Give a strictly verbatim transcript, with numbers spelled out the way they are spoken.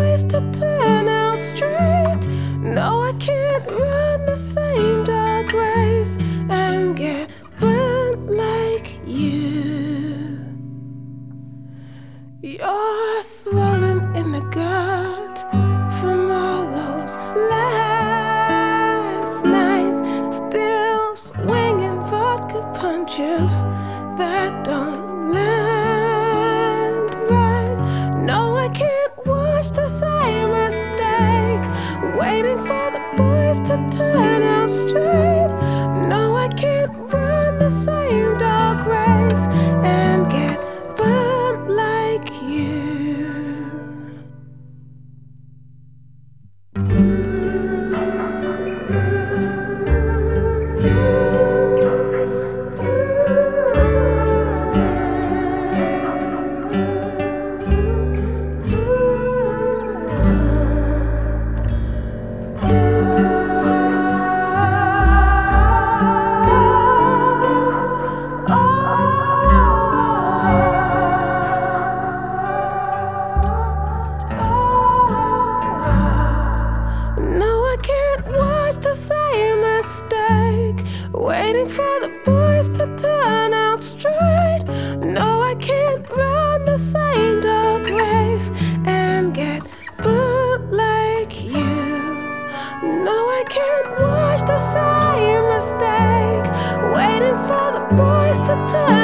boys to turn out straight. No, I can't run the same dark race and get burnt like you. You're swollen in the gut from all those last nights, still swinging vodka punches that don't land right. No, I can't watch the same mistake, waiting for the boys to turn out straight. No, I can't run the same dark race and get burnt like you. Waiting for the boys to turn out straight. No, I can't run the same dark race and get burnt like you. No, I can't watch the same mistake, waiting for the boys to turn